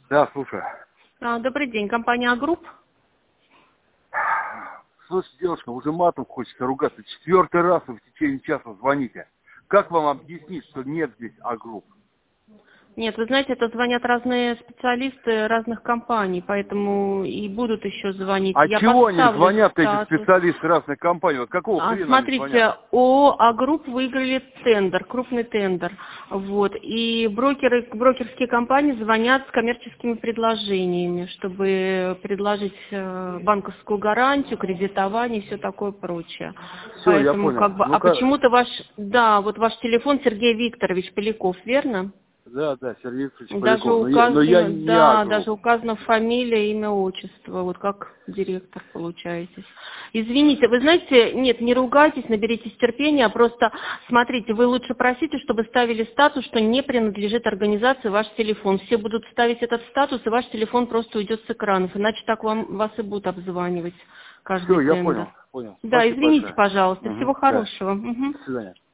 Да, слушаю. Добрый день, компания «А-Групп». Слушайте, девушка, уже матом хочется ругаться. 4-й раз вы в течение часа звоните. Как вам объяснить, что нет здесь А-Групп? Нет, вы знаете, это звонят разные специалисты разных компаний, поэтому и будут еще звонить. А Я чего они поставлю звонят, эти статус. специалисты разных компаний? Вот какого хрена они звонят? Смотрите, ООО «А-Групп» выиграли тендер, крупный тендер. Вот. И брокерские компании звонят с коммерческими предложениями, чтобы предложить банковскую гарантию, кредитование и все такое прочее. Все, я Поэтому понял. а Ну-ка, почему-то ваш телефон Сергей Викторович Поляков, верно? да, Сергей Викторович Даже Поляков. Но я указано, не да, А-Групп. даже указано фамилия, имя, отчество, вот как директор получаетесь. Извините, вы знаете, нет, не ругайтесь, наберитесь терпения, а просто смотрите, вы лучше просите, чтобы ставили статус, что не принадлежит организации ваш телефон. Все будут ставить этот статус, и ваш телефон просто уйдет с экранов, иначе так вас и будут обзванивать каждый Все, я тендер. понял. Да, Спасибо извините, большое. пожалуйста, Угу, всего да. хорошего. Мгм. До свидания.